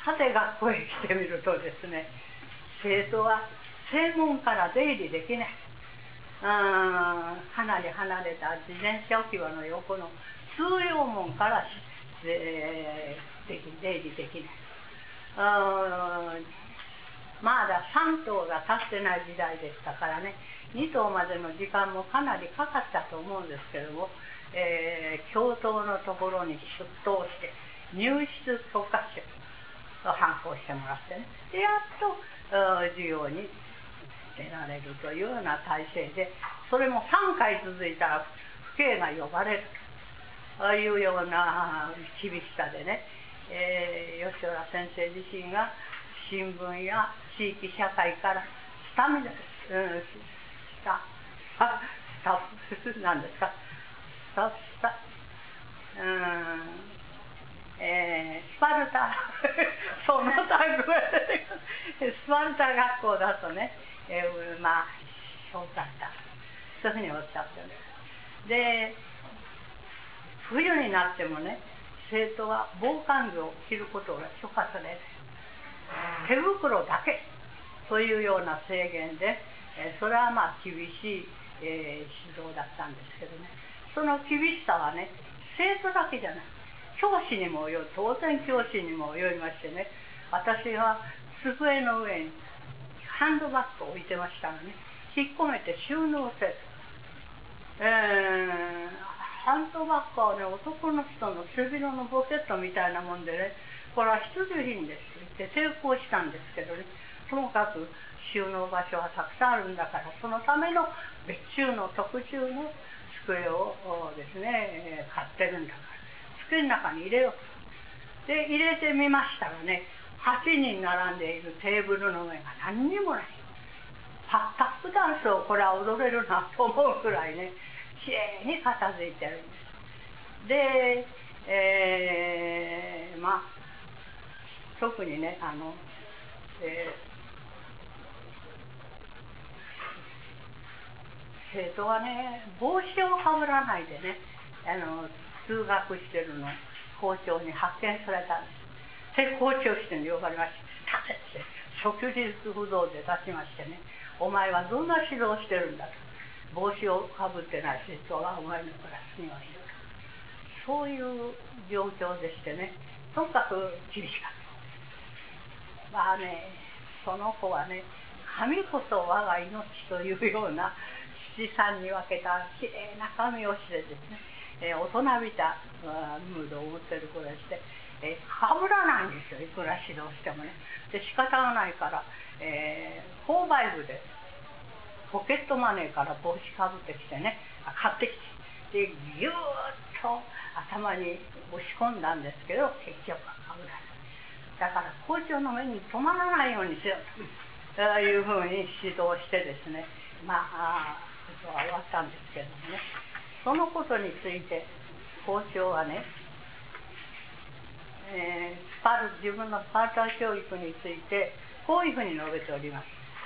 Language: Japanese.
さて学校へ来てみるとですね、生徒は正門から出入りできない。かなり離れた自転車置き場の横の通用門から出入りできない。まだ3頭が立ってない時代でしたからね、2頭までの時間もかなりかかったと思うんですけれども、教頭のところに出頭して入室許可書を反抗してもらってね、でやっと授業に出られるというような体制で、それも3回続いたら父兄が呼ばれるというような厳しさでね、吉原先生自身が新聞や地域社会からスタッフなんですか、スパルタその単語が出てくる。スパルタ学校だとね、まあそうだった、そういうふうにおっしゃってるんです。で、冬になってもね、生徒は防寒着を着ることが許可されない。手袋だけというような制限で、それはまあ厳しい、指導だったんですけどね、その厳しさはね、生徒だけじゃない、教師にも当然教師にも及びましてね、私は机の上にハンドバッグを置いてましたのに、引っ込めて収納せる。ハンドバッグはね、男の人の背広のポケットみたいなもんでね、これは必需品ですと言って抵抗したんですけどね、ともかく収納場所はたくさんあるんだから、そのための別注の特注の机をですね、買ってるんだから、机の中に入れようと。で、入れてみましたらね、8人並んでいるテーブルの上が何にもない。タップダンスをこれは踊れるなと思うくらいね、きれいに片付いてるんです。で、まあ特にね、生徒はね、帽子をかぶらないでね、通学してるの校長に発見されたんです。で、校長室に呼ばれまして、立てって即日不動で立ちましてね、お前はどんな指導をしてるんだと、帽子をかぶってない生徒はお前のクラスにはいると、そういう状況でしてね、とにかく厳しかった。まあね、その子はね、髪こそ我が命というような七三に分けたきれいな髪をしてですね、大人びたムードを持ってる子でして、かぶらないんですよ、いくら指導してもね。で、仕方がないから、購買部でポケットマネーから帽子かぶってきてね、買ってきて、でぎゅーっと頭に押し込んだんですけど、結局はかぶらない。だから校長の目に留まらないようにしようというふうに指導してですね、まあことは終わったんですけどもね、そのことについて校長はね、自分のスパルタ教育についてこういうふうに述べております。